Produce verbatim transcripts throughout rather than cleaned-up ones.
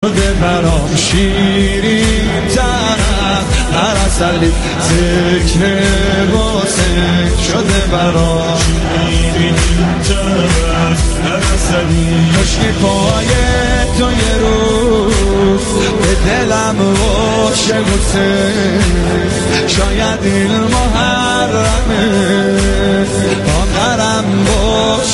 شده برام شیرین ترم هر اصلی ذکر حسین شده برام شیرین ترم هر اصلی مشکی پای تو یه روز به دلم روش حسین شاید این محرمه آخرم باش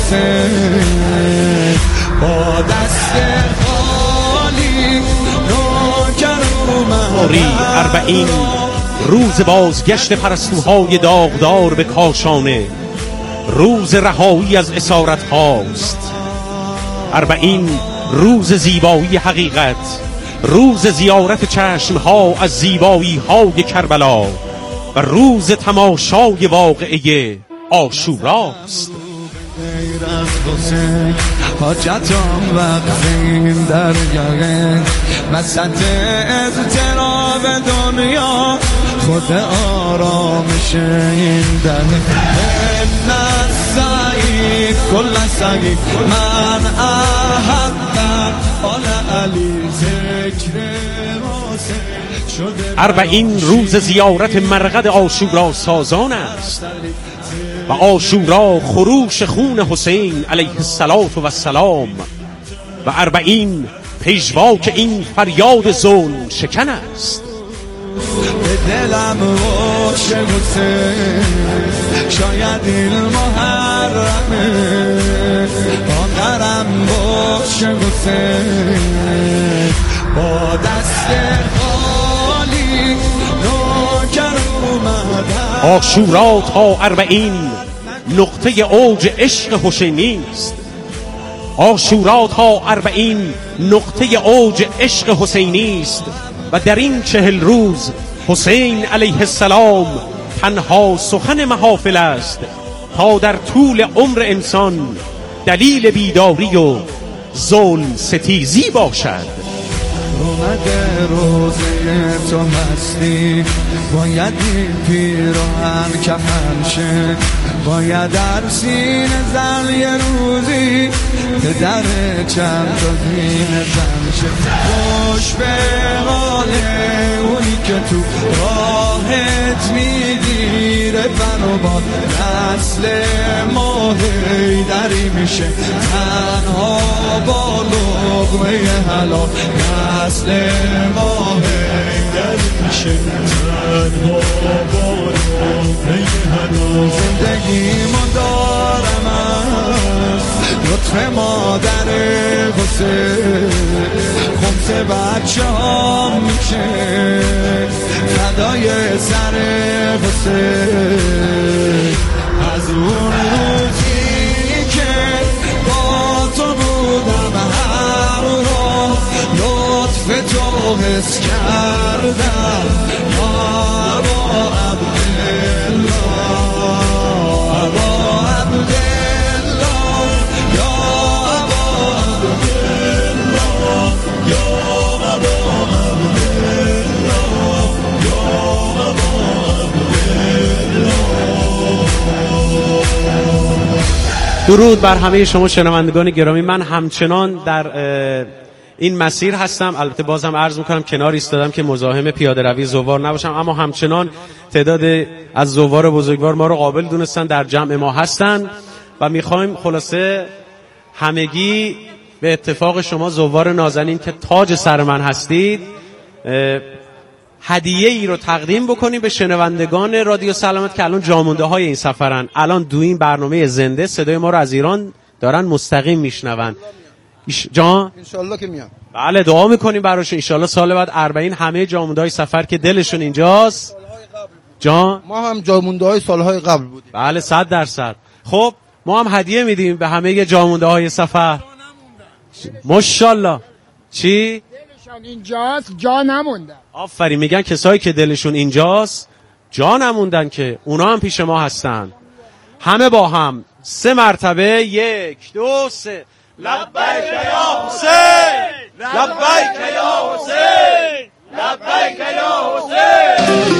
حسین با دست خالی نوکر اومد اربعین روز بازگشت پرستوهای داغدار به کاشانه، روز رهایی از اسارت هاست. اربعین روز زیبایی حقیقت، روز زیارت چشم ها از زیبایی های کربلا و روز تماشای واقعه عاشوراست. غیر از حسین حاجتم وقت این دریای وسط اضطراب دنیا خود آرامش این دریای نه سعید کل سعید من احبم آل علی ذکر حسین شده. اربعین روز زیارت مرقد عاشورا سازان است و عاشورا خروش خون حسین علیه السلام و السلام و اربعین پیشواک این فریاد ظلم شکن است. به دلم روش حسین شاید این محرمه آخرم باش حسین با دست خالی نوکر اومدم. عاشورا تا اربعین نقطه اوج عشق حسینی است. عاشورا تا اربعین نقطه اوج عشق حسینی است و در این چهل روز حسین علیه السلام تنها سخن محافل است تا در طول عمر انسان دلیل بیداری و ظلم ستیزی باشد. اومده روزه تو هستی باید این پیراهن کفن شه باید در سینه زن یه روزی به در چند تا زین زن شه خوش به حال اونی که تو راحت میگیره بنابرای نسل ما هیدری میشه تنها با لقمه حلال نسل ما هیدری میشه تنها با لقمه حلال. زندگیمو دارم از لطف مادر حسین خمس بچه ها میشه فدای سر حسین از اون روزی که با تو بودم هر راه لطف تو حس کردم یا ابا عبدالله ابا عبدالله یا ابا عبدالله یا ابا عبدالله یا ابا عبدالله. درود بر همه شما شنوندگان گرامی. من همچنان در این مسیر هستم، البته بازم عرض میکنم کنار ایستادم که مزاحم پیاده روی زوار نباشم، اما همچنان تعداد از زوار بزرگوار ما رو قابل دونستن در جمع ما هستن و میخوایم خلاصه همگی به اتفاق شما زوار نازنین که تاج سر من هستید هدیه ای رو تقدیم بکنیم به شنوندگان رادیو سلامت که الان جامونده های این سفرن. الان دو این برنامه زنده صدای ما رو از ایران دارن مستقیم میشنون. ایش... جان انشالله که میان. بله دعا میکنیم براشون انشالله سال بعد اربعین همه جامونده های سفر که دلشون اینجاست. جان ما هم جامونده های سالهای قبل بودیم. بله صد درصد. خب ما هم هدیه میدیم به همه جامونده های سفر. ماشاءالله. چی؟ دلشون اینجاست جا نموندن. آفرین. میگن کسایی که دلشون اینجاست جا نموندن که اونا هم پیش ما هستن. همه با هم سه مرتبه یک دو سه. لبیک یا حسین لبیک یا حسین لبیک یا حسین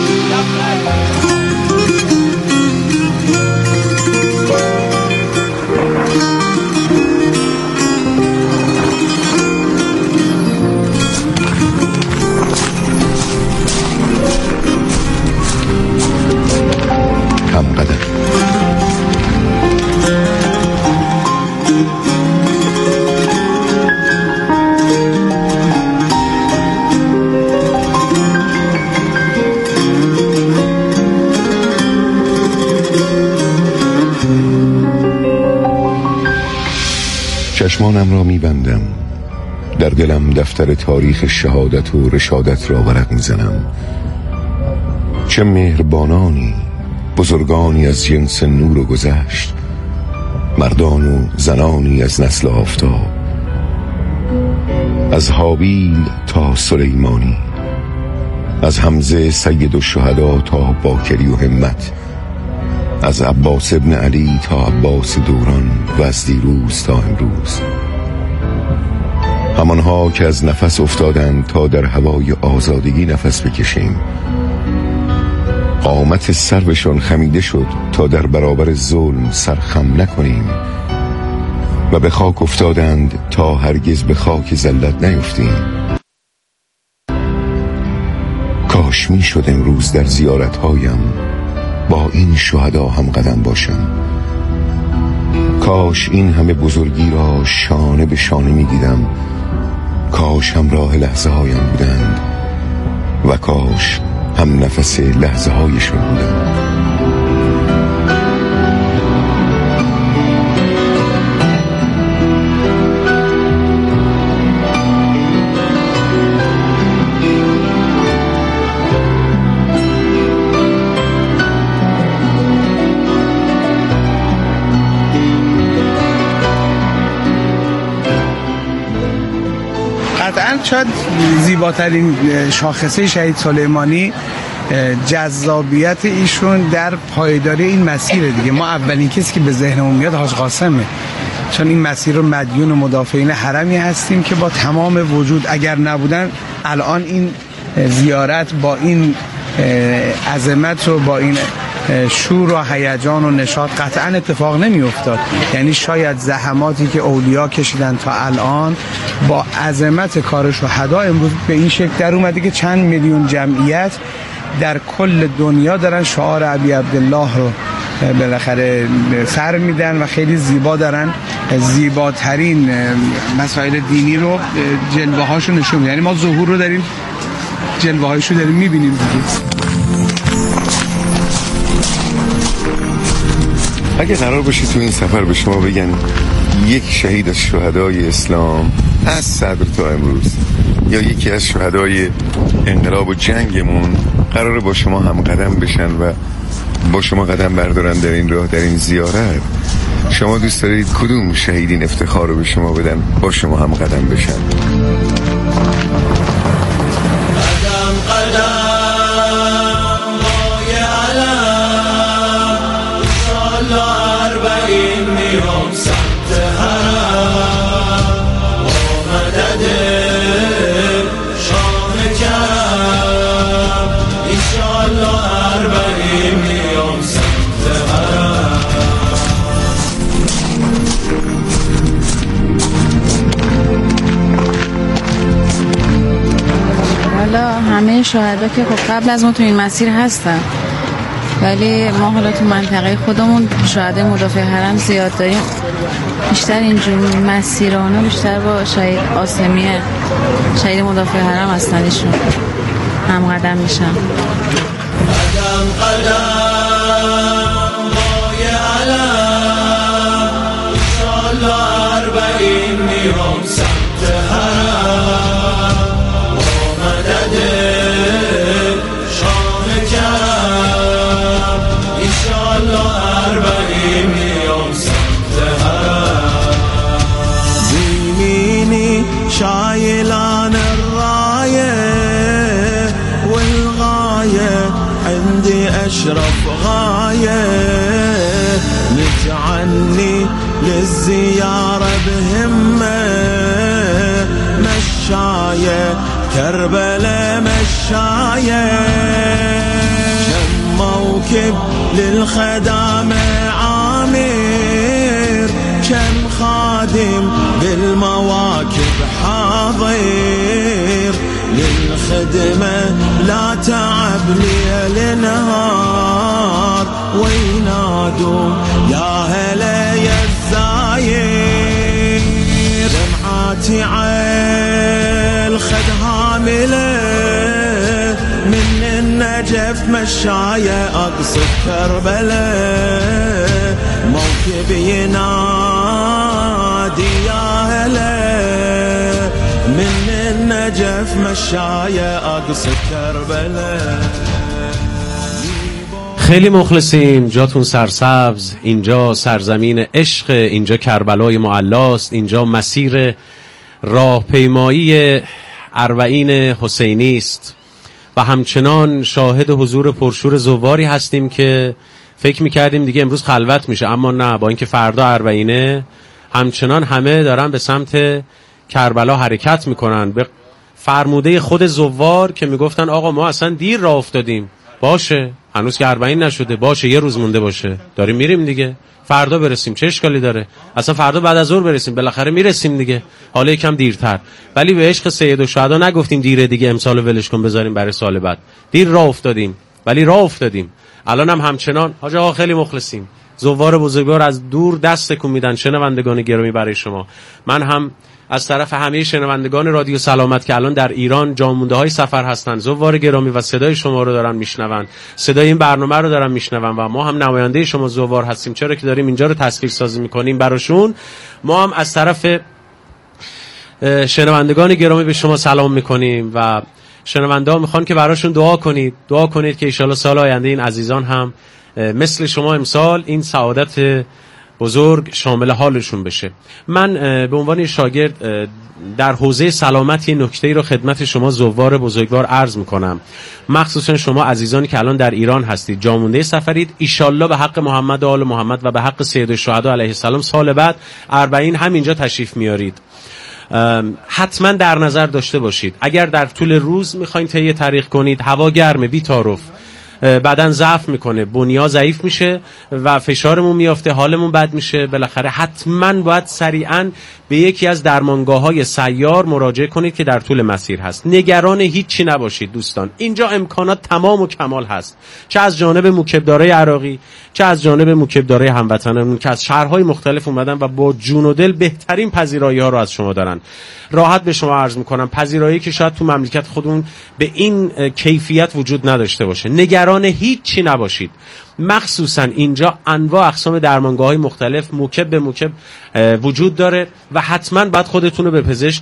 چشمانم را می‌بندم، در دلم دفتر تاریخ شهادت و رشادت را ورق می‌زنم. چه مهربانانی، بزرگانی از جنس نور و گذشت، مردان و زنانی از نسل آفتاب، از هابیل تا سلیمانی، از حمزه سید الشهدا تا باکری و همت، از عباس ابن علی تا عباس دوران و از دیروز تا امروز. همانها که از نفس افتادند تا در هوای آزادگی نفس بکشیم. قامت سروشان خمیده شد تا در برابر ظلم سرخم نکنیم و به خاک افتادند تا هرگز به خاک ذلت نیفتیم. کاش می شد امروز در زیارتهایم با این شهدا هم قدم باشم. کاش این همه بزرگی را شانه به شانه می دیدم. کاش همراه لحظه هایم بودند و کاش هم نفس لحظه هایشون بودند. قطعاً شاید زیباترین شاخصه شهید سلیمانی جذابیت ایشون در پایداری این مسیر دیگه. ما اولین کسی که به ذهنمون میاد حاج قاسمه، چون این مسیر رو مدیون و مدافعین حرمی هستیم که با تمام وجود اگر نبودن الان این زیارت با این عظمت و با این شور و هیجان و نشاط قطعا اتفاق نمی افتاد. یعنی شاید زحماتی که اولیا کشیدن تا الان با عظمت کار شهدا امروز به این شکل در اومده که چند میلیون جمعیت در کل دنیا دارن شعار ابی عبدالله رو بالاخره سر میدن و خیلی زیبا دارن زیباترین مسائل دینی رو جلوه هاشو نشون میدن. یعنی ما ظهور رو داریم، جلوه هاشو داریم میبینیم دیگه. اگه قرار باشه تو این سفر به شما بگن یک شهید از شهدای اسلام از صدر تا امروز یا یکی از شهدای انقلاب و جنگمون قراره با شما هم قدم بشن و با شما قدم بردارن در این راه، در این زیارت، شما دوست دارید کدوم شهیدین افتخار رو به شما بدن با شما هم قدم بشن؟ قدم قدم مای علم انشالله اربعین میام سمت حرم با مدد شام کرم انشالله اربعین میام سمت حرم. حالا همه شهدا که خب قبل از ما تو این مسیر هستن، ولی ما حالا تو منطقه خودمون شهدای مدافع حرم زیاد داریم. بیشتر اینجور مسیرانه بیشتر با شهید قاسمیه، شهید مدافع حرم هستن، ایشون هم قدم میشن. قدم قدم مای علم انشالله اربعین میام سمت حرم با مدد شام کرم انشالله اربعین میام سمت حرم. بيميني شايلان الراية والغاية عندي أشرف غاية نجعني للزيارة بهمة مشاية كربلاء مشاية كم موكب للخدامة عامر كم خادم بالمواكب حاضر للخدمة لا تعب ليل نهار وينادوا يا هلا يا الزاير دمعاتي عالخد هاملة من النجف مشاية أقصد كربلاء موكب ينادي يا النجف مشای اقصى کربلا. خیلی مخلصیم، جاتون سرسبز. اینجا سرزمین عشق، اینجا کربلای معلاست، اینجا مسیر راهپیمایی اربعین حسینی است و همچنان شاهد حضور پرشور زواری هستیم که فکر میکردیم دیگه امروز خلوت میشه، اما نه، با اینکه فردا اربعینه همچنان همه دارن به سمت کربلا حرکت میکنن به فرموده خود زوار که میگفتن آقا ما اصلا دیر راه افتادیم. باشه، هنوز که اربعین نشده، باشه یه روز مونده باشه، داریم میریم دیگه، فردا برسیم، چه اشکالی داره؟ اصلا فردا بعد از ظهر برسیم، بالاخره میرسیم دیگه، حالا یکم دیرتر. ولی به عشق سید الشهدا نگفتیم دیره دیگه، امسال ولش کن بذاریم برای سال بعد. دیر راه افتادیم ولی راه افتادیم. الان هم همچنان حاج آقا خیلی مخلصیم. زوار بزرگوار از دور دست تکون میدن. شنوندگان گرامی، برای شما من هم از طرف همه شنوندگان رادیو سلامت که الان در ایران جامونده های سفر هستن، زوار گرامی و صدای شما رو دارن میشنون، صدای این برنامه رو دارن میشنون و ما هم نماینده شما زوار هستیم، چرا که داریم اینجا رو تصویر سازی میکنیم براشون. ما هم از طرف شنوندگان گرامی به شما سلام میکنیم و شنونده ها میخوان که براشون دعا کنید، دعا کنید که انشالله سال آینده این عزیزان هم مثل شما امسال این سعادت بزرگ شامل حالشون بشه. من به عنوان شاگرد در حوزه سلامت یه نکته‌ای رو خدمت شما زوار بزرگوار عرض میکنم، مخصوصا شما عزیزانی که الان در ایران هستید، جامونده سفرید. ایشالله به حق محمد و آل محمد و به حق سید الشهدا علیه السلام سال بعد اربعین همینجا تشریف میارید. حتما در نظر داشته باشید اگر در طول روز میخواین طی طریق کنید، هوا گرمه، بی تعارف بدن ضعف میکنه، بنیا ضعیف میشه و فشارمون میافته، حالمون بد میشه، بالاخره حتما باید سریعا به یکی از درمانگاه‌های سیار مراجعه کنید که در طول مسیر هست. نگران هیچی نباشید دوستان، اینجا امکانات تمام و کمال هست، چه از جانب موکبدارای عراقی، چه از جانب موکبدارای هموطنانمون که از شهرهای مختلف اومدن و با جون و دل بهترین پذیرایی‌ها رو از شما دارن. راحت به شما عرض میکنم پذیرایی که شاید تو مملکت خودمون به این کیفیت وجود نداشته باشه. نگران هیچی نباشید. مخصوصا اینجا انواع اقسام درمانگاه‌های مختلف موکب به موکب وجود داره و حتما باید خودتون رو به پزشک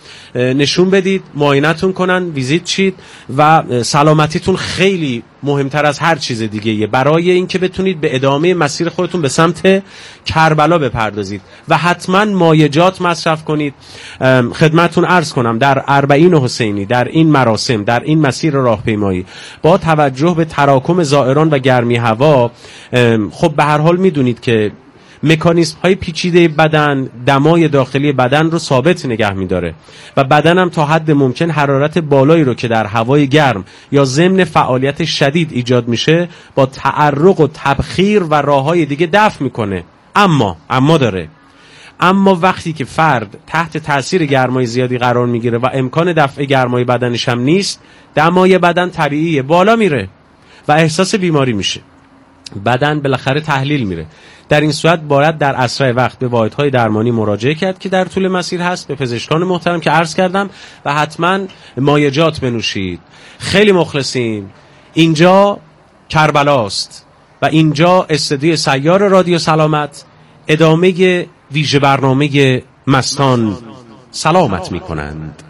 نشون بدید، معاینتون کنن، ویزیت شید و سلامتیتون خیلی مهمتر از هر چیز دیگه برای اینکه بتونید به ادامه مسیر خودتون به سمت کربلا بپردازید و حتما مایجات مصرف کنید. خدمتتون عرض کنم در اربعین حسینی، در این مراسم، در این مسیر راهپیمایی، با توجه به تراکم زائران و گرمی هوا، خب به هر حال میدونید که مکانیزم های پیچیده بدن دمای داخلی بدن رو ثابت نگه میداره و بدن هم تا حد ممکن حرارت بالایی رو که در هوای گرم یا ضمن فعالیت شدید ایجاد میشه با تعرق و تبخیر و راههای دیگه دفع میکنه. اما اما داره اما وقتی که فرد تحت تاثیر گرمای زیادی قرار میگیره و امکان دفع گرمای بدنش هم نیست، دمای بدن طبیعیه بالا میره و احساس بیماری میشه، بدن بالاخره تحلیل میره. در این صورت باید در اسرع وقت به واحدهای درمانی مراجعه کرد که در طول مسیر هست، به پزشکان محترم که عرض کردم، و حتما مایجات بنوشید. خیلی مخلصیم. اینجا کربلاست و اینجا استدیو سیار رادیو سلامت ادامه ویژه برنامه مستان سلامت میکنند.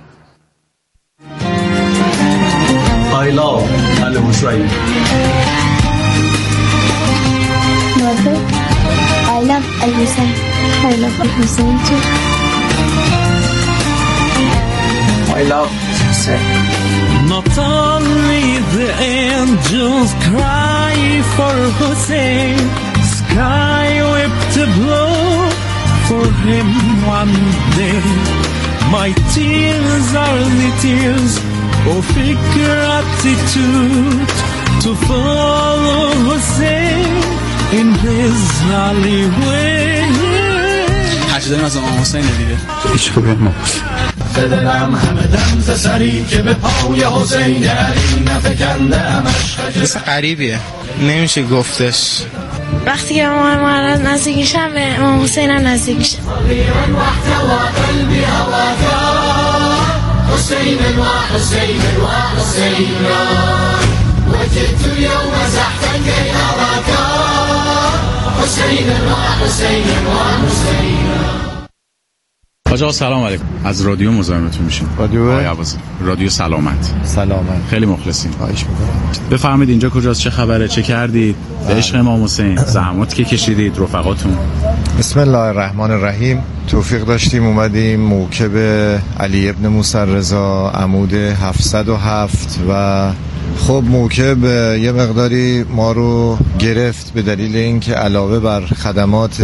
I love Ali Hussein. Mother, I love Ali Hussein. I love Ali Hussein too. I love Hussein. Not only the angels cry for Hussein, sky whipped to blow for him one day. My tears are the tears of gratitude to follow Hussein in his holy way. هرچی داریم از امام حسین دیگه، هیچ خوبی ما دلم همه دم ز سری که به پای حسین علی نفکنده مشخجه. مثل غریبیه، نمیشه گفتش. وقتی که امام معرض نزدیک میشم به امام حسین هم نزدیک میشم. حسین و حسین و حسین وجدت يوم زحفك يراك حسين و حسين و حسين. آقا سلام علیکم. از رادیو مزاحمتون میشیم. رادیو عباس. رادیو سلامت. سلامت. خیلی مخلصیم. خواهش می‌کنم. بفرمایید اینجا کجاست؟ چه خبره؟ چه کردید؟ به عشق امام حسین زحمات که کشیدید رفقاتون. بسم الله الرحمن الرحیم. توفیق داشتیم اومدیم موکب علی ابن موسی رضا عمود هفتصد و هفت و خب موکب یه مقداری ما رو گرفت به دلیل اینکه علاوه بر خدمات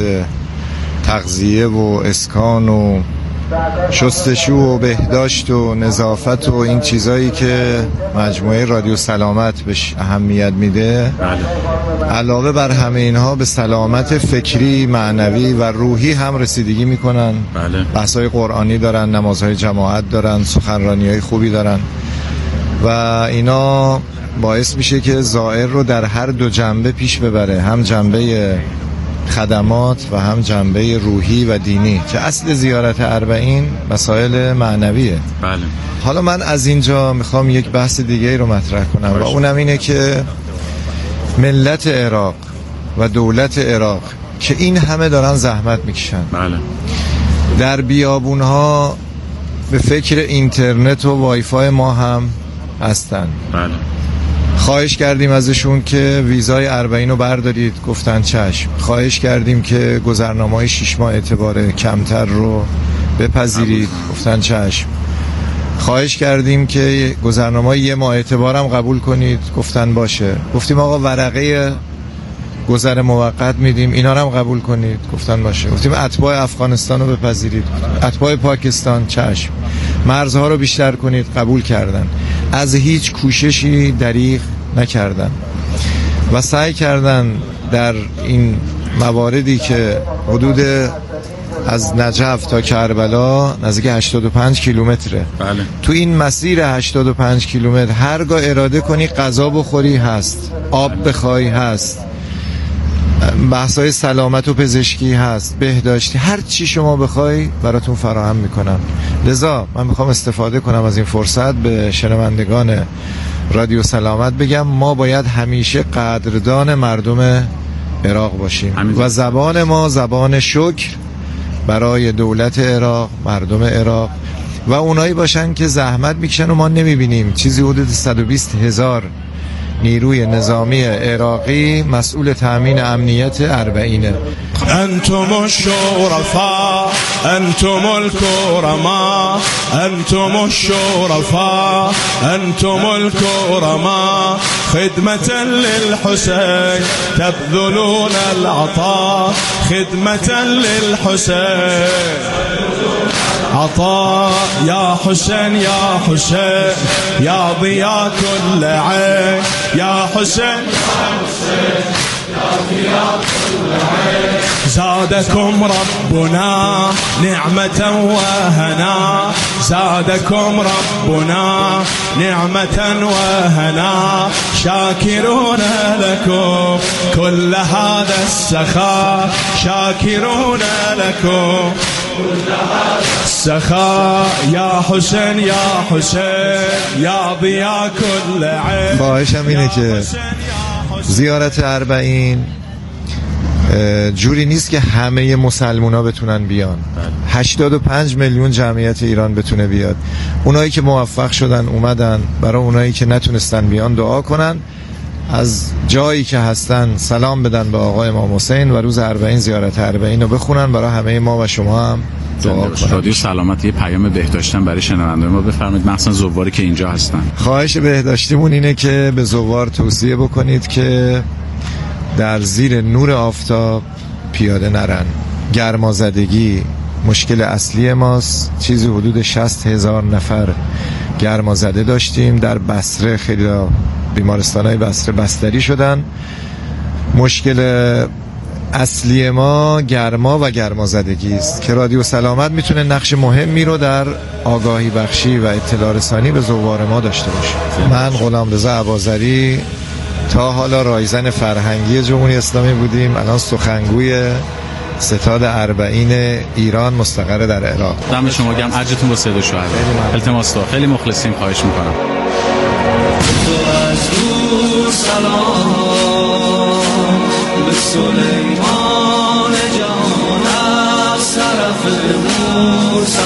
تغذیه و اسکان و شستشو و بهداشت و نظافت و این چیزایی که مجموعه رادیو سلامت بهش اهمیت میده، علاوه بر همه اینها به سلامت فکری، معنوی و روحی هم رسیدگی میکنن. بله. بحث‌های قرآنی دارن، نمازهای جماعت دارن، سخنرانی‌های خوبی دارن و اینا باعث میشه که زائر رو در هر دو جنبه پیش ببره، هم جنبه خدمات و هم جنبه روحی و دینی که اصل زیارت اربعین مسائل معنویه. بله. حالا من از اینجا میخوام یک بحث دیگه رو مطرح کنم و اونم اینه که ملت عراق و دولت عراق که این همه دارن زحمت میکشن، بله، در بیابونها به فکر اینترنت و وایفای ما هم هستن. بله. خواهش کردیم ازشون که ویزای اربعین رو بردارید، گفتن چشم. خواهش کردیم که گذرنامه‌های شش ماه اعتبار کمتر رو بپذیرید، گفتن چشم. خواهش کردیم که گذرنامه‌های یه ماه اعتبار هم قبول کنید، گفتن باشه. گفتیم آقا ورقه گذر موقت میدیم، اینا رو هم قبول کنید، گفتن باشه. گفتیم اتباع افغانستان رو بپذیرید، اتباع پاکستان، چشم. مرزها رو بیشتر کنید، قبول کردن. از هیچ کوششی دریغ نکردن و سعی کردن در این مواردی که حدود از نجف تا کربلا نزدیک هشتاد و پنج کیلومتره. بله. تو این مسیر هشتاد و پنج کیلومتر هرگاه اراده کنی غذا بخوری هست، آب بخوای هست، بحث‌های سلامت و پزشکی هست، بهداشتی، هر چی شما بخوای براتون فراهم میکنم. لذا من میخوام استفاده کنم از این فرصت به شنوندگان رادیو سلامت بگم ما باید همیشه قدردان مردم عراق باشیم همین. و زبان ما زبان شکر برای دولت عراق، مردم عراق و اونایی باشن که زحمت میکشن و ما نمیبینیم. چیزی حدود صد و بیست هزار نیروی نظامی عراقی مسئول تامین امنیت اربعینه. انتم الشرفاء انتم الكرماء انتم الشرفاء انتم الكرماء خدمة للحسين تبذلون العطاء خدمة للحسين عطاء يا حسين يا حسين يا ضياء كل عين يا حسين يا حسين يا ضياء كل عين زادكم ربنا نعمة وهنا زادكم ربنا نعمة وهنا شاكرون لكم كل هذا السخاء شاكرون لكم كل هذا السخاء يا حسين يا حسين يا ضياء كل عين. باعثم اینه که زیارت اربعین جوری نیست که همه مسلمونا بتونن بیان. هشتاد و پنج میلیون جمعیت ایران بتونه بیاد. اونایی که موفق شدن اومدن، برای اونایی که نتونستن بیان دعا کنن، از جایی که هستن سلام بدن به آقا امام حسین و روز اربعین زیارت اربعین رو بخونن برای همه ما و شما هم دعا کنن. رادیو سلامت یه پیام بهداشتن برای شنوندگان ما بفرمایید، مخصوصا زواری که اینجا هستن. خواهش بهداشتیمون اینه که به زوار توصیه بکنید که در زیر نور آفتاب پیاده نرن. گرمازدگی مشکل اصلی ماست. چیزی حدود شصت هزار نفر گرمازده داشتیم در بصره. خیلی بیمارستان‌های بصره بستری شدن. مشکل اصلی ما گرما و گرمازدگی است که رادیو سلامت میتونه نقش مهمی رو در آگاهی بخشی و اطلاع رسانی به زوار ما داشته باشه. من غلامرضا اباظری تا حالا رایزن فرهنگی جمهوری اسلامی بودیم، الان سخنگوی ستاد اربعین ایران مستقر در عراق. دم شما گرم، اجرتون با سید شهدا. التماس تو خیلی مخلصیم، خواهش میکنم. سلام به سلیمان جان از طرف نور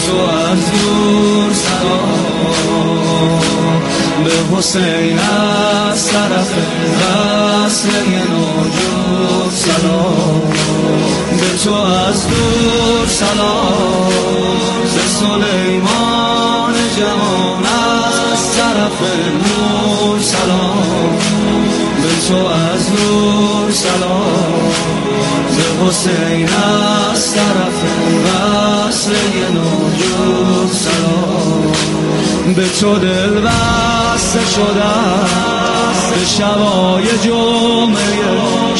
تو از دور سلام، به حسین از طرف وصل نوجود سلام، به تو از دور سلام، ز سلیمان جهان از طرف نور سلام، به تو از نور سلام، ز حسین از طرف وصل نوجود سلام، به تو دل بسته شده به شبای جمعه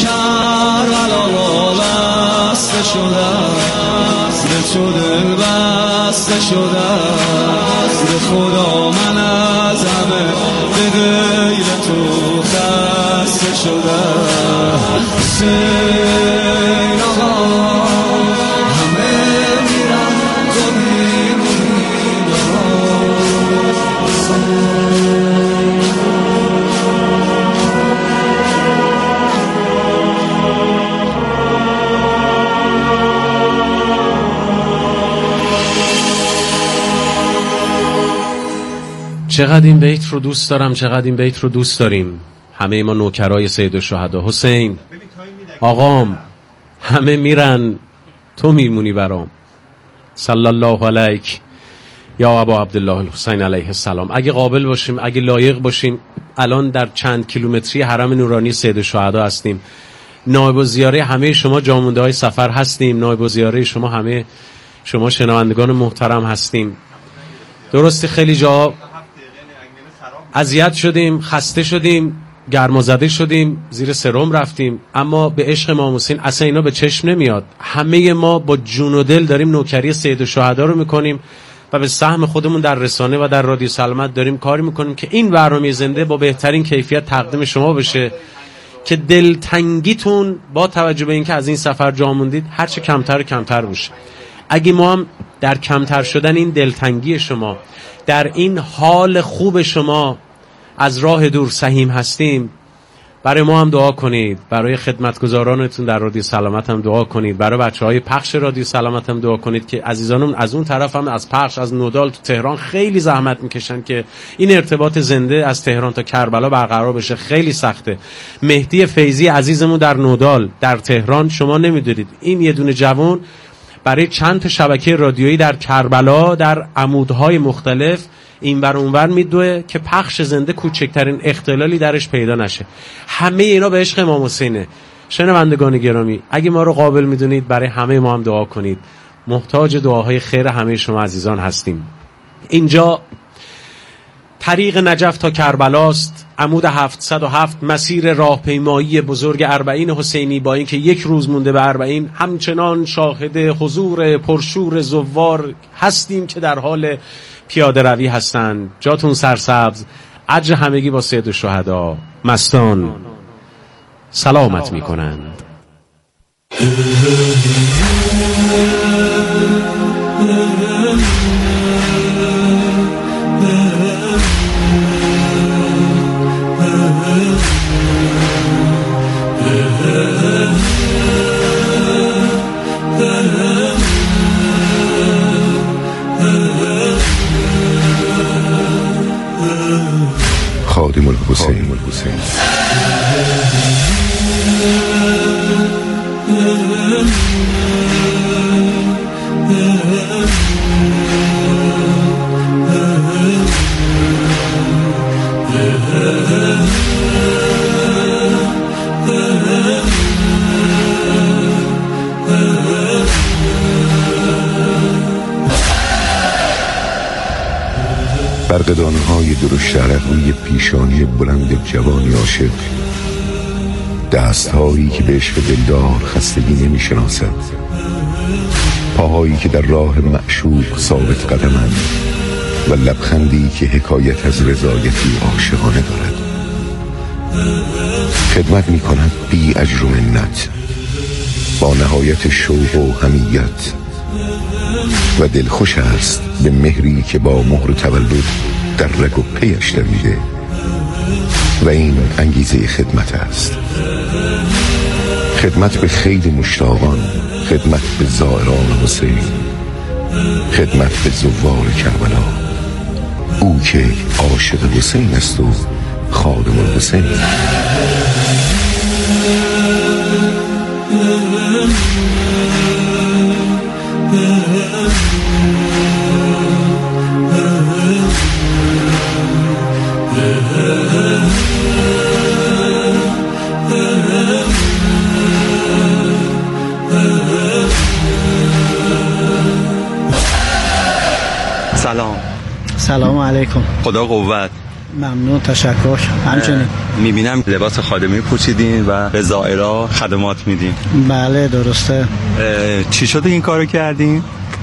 کربلا بسته شده، به تو دل بسته شده، به خدا من از همه به غیر تو خسته شده. حسین آقا همه میرن تو میمونی چقدر این بیت رو دوست دارم، چقدر این بیت رو دوست داریم همه ما نوکرای سید الشهدا. حسین آقام همه میرن تو میمونی برام، صلی الله علیک یا ابا عبدالله الحسین علیه السلام. اگه قابل باشیم، اگه لایق باشیم، الان در چند کیلومتری حرم نورانی سید الشهدا هستیم. نایب الزیاره همه شما جامونده های سفر هستیم، نایب الزیاره شما همه شما شنوندگان محترم هستیم. درسته خیلی جا اذیت شدیم، خسته شدیم، گرمازده شدیم، زیر سرم رفتیم، اما به عشق امام حسین اصلا اینا به چشم نمیاد. همه ما با جون و دل داریم نوکری سید الشهدا رو میکنیم و به سهم خودمون در رسانه و در رادیو سلامت داریم کاری میکنیم که این برنامه زنده با بهترین کیفیت تقدیم شما بشه، که دلتنگیتون با توجه به اینکه از این سفر جا موندید هر چه کمتر کمتر بشه. اگه ما هم در کمتر شدن این دلتنگی شما، در این حال خوب شما از راه دور سهیم هستیم، برای ما هم دعا کنید، برای خدمتگزارانتون در رادیو سلامت هم دعا کنید، برای بچه‌های پخش رادیو سلامت هم دعا کنید که عزیزانم از اون طرف هم از پخش از نودال تو تهران خیلی زحمت میکشن که این ارتباط زنده از تهران تا کربلا برقرار بشه. خیلی سخته. مهدی فیضی عزیزمون در نودال در تهران، شما نمیدونید این یه دونه جوان برای چند تا شبکه رادیویی در کربلا در عمودهای مختلف این ور اون ور میدوه که پخش زنده کوچکترین اختلالی درش پیدا نشه. همه اینا به عشق امام حسینه. شنوندگان گرامی، اگه ما رو قابل میدونید برای همه ما هم دعا کنید. محتاج دعاهای خیر همه شما عزیزان هستیم. اینجا طریق نجف تا کربلاست، عمود هفتصد و هفت، مسیر راهپیمایی بزرگ اربعین حسینی. با اینکه یک روز مونده به اربعین، همچنان شاهد حضور پرشور زوار هستیم که در حال پیاده روی هستند. جاتون سرسبز. اجر همگی با سید الشهدا. مستان سلامت میکنند. خادم الحسین. برقدانهای درشت عرق روی پیشانی بلند جوانی عاشق، دستهایی که به عشق دلدار خستگی نمی شناسد، پاهایی که در راه معشوق ثابت قدمند و لبخندی که حکایت از رضایتی عاشقانه دارد. خدمت می کند بی اجر و منت، با نهایت شوق و حمیت، و دلخوش است به مهری که با مهر تولد در رگ و پیش دویده، و این انگیزه خدمت است. خدمت به خیل مشتاقان، خدمت به زائران حسین، خدمت به زوار کربلا. او که عاشق حسین است و خادم الحسین. سلام. سلام علیکم. خدا قوت. ممنون، تشکر. همچنین میبینم لباس خادمی پوشیدین و به زائرا خدمات میدین. بله درسته. چی شده این کارو کردین؟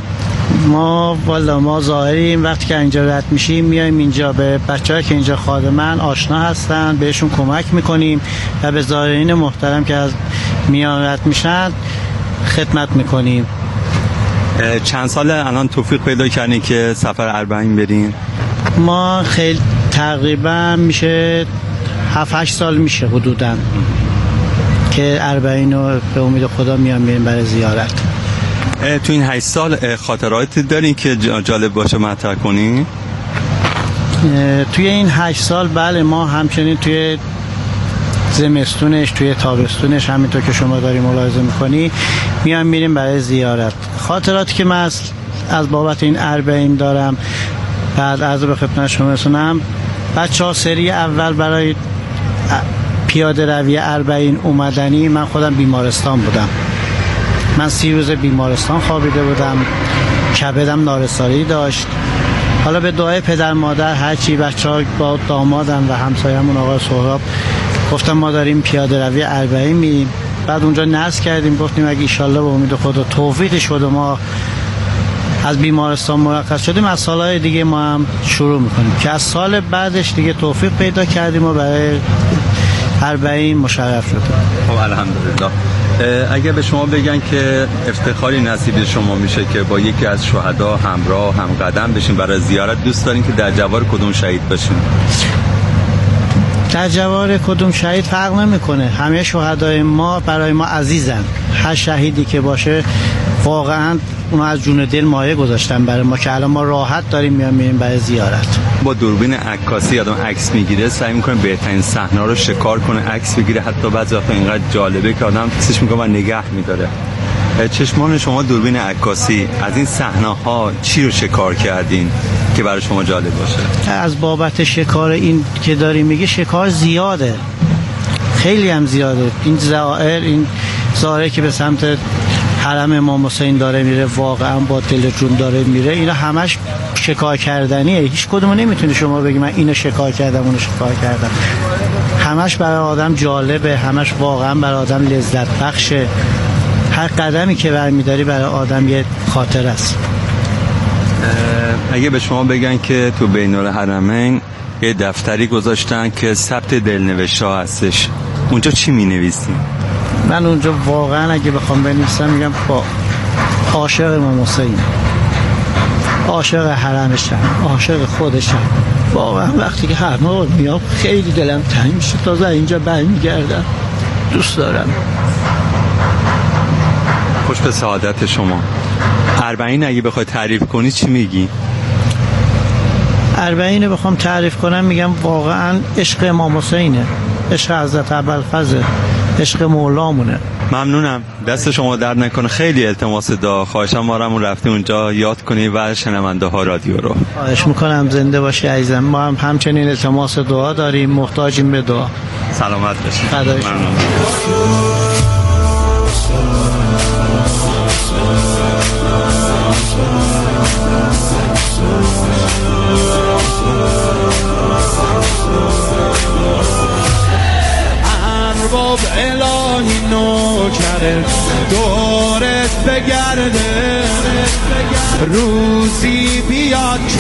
ما والا ما ظاهریم، وقتی که اینجا رد میشیم میایم اینجا به بچه‌ها که اینجا خادمن آشنا هستن، بهشون کمک میکنیم و به زائرین محترم که از میان رد میشن خدمت میکنیم. چند سال الان توفیق پیدا کردین که سفر اربعین برین؟ ما خیلی تقریبا میشه هفت هشت سال میشه حدوداً که اربعین رو به امید خدا میام میریم برای زیارت. تو این هشت سال خاطراتی دارین که جالب باشه مطرح کنین؟ توی این هشت سال بله، ما همچنین توی زمستونش توی تابستونش همینطور که شما داری ملاحظه میکنی میام میریم برای زیارت. خاطراتی که من از بابت این اربعین دارم بعد عرض به خدمت شما رسونم، بچه ها سری اول برای پیاده روی اربعین اومدنی من خودم بیمارستان بودم. من سی روز بیمارستان خوابیده بودم، کبدم نارسایی داشت. حالا به دعای پدر مادر هرچی بچه ها با دامادن و همسایمون آقای سهراب گفتم ما داریم پیاده روی اربعین میریم. بعد اونجا نذر کردیم، گفتیم اگه ایشالله به امید خدا توفیق شده ما از بیمارستان مرخص شدیم از سالهای دیگه ما هم شروع میکنیم که از سال بعدش دیگه توفیق پیدا کردیم و برای اربعین مشرف شدیم. خب الحمدلله. اگه به شما بگن که افتخاری نصیب شما میشه که با یکی از شهدا همراه هم قدم بشین برای زیارت، دوست دارین که در جوار کدوم شهید بشین؟ در جوار کدوم شهید فرق نمیکنه، همه شهدای ما برای ما عزیزن. هر شهیدی که باشه واقعا اونا از جون دل مایه گذاشتن برای ما که الان ما راحت داریم میام میریم برای زیارت. با دوربین عکاسی آدم عکس میگیره، سعی میکنه بهترین صحنه رو شکار کنه، عکس بگیره. حتی بعضی وقتا اینقدر جالبه که آدم حسش میکنه و نگه میداره. چشمان شما دوربین عکاسی از این صحنه ها چی رو شکار کردین که برای شما جالب باشه؟ از بابت شکار این که داری میگه شکار زیاده، خیلی هم زیاده. این زائر این زائر که به سمت حرم امام حسین داره میره واقعا با دل جون داره میره، اینا همش شکار کردنیه. هیچ کدومو نمیتونی شما بگی من اینو شکار کردم اونو شکار کردم. همش برای آدم جالبه، همش واقعا برای آدم لذت بخشه. هر قدمی که برمیداری برای آدم یه خاطر است. اگه به شما بگن که تو بین الحرمین یه دفتری گذاشتن که ثبت دلنوشت‌ها هستش، اونجا چی می‌نویسین؟ من اونجا واقعا اگه بخوام بنویسم میگم با عاشق امام حسین، عاشق حرمشم، عاشق خودشم. واقعا وقتی که هر موقع میام خیلی دلم تنگ میشه، تازه اینجا برمیگردم. دوست دارم. خوش به سعادت شما. اربعین اگه بخوای تعریف کنی چی میگی؟ اربعین رو بخوام تعریف کنم میگم واقعا عشق امام حسینه، عشق حضرت ابوالفضل، عشق مولامونه. ممنونم، دست شما درد نکنه. خیلی التماس دعا، خواهشم ما رو رفتیم اونجا یاد کنی و شنونده ها رادیو رو. خواهش میکنم، زنده باشی عزیزم. ما هم همچنین التماس دعا داریم، محتاجیم به دعا. سلامت باشید. فدای شما. ارباب الهی نوکره دورت بگرده، روزی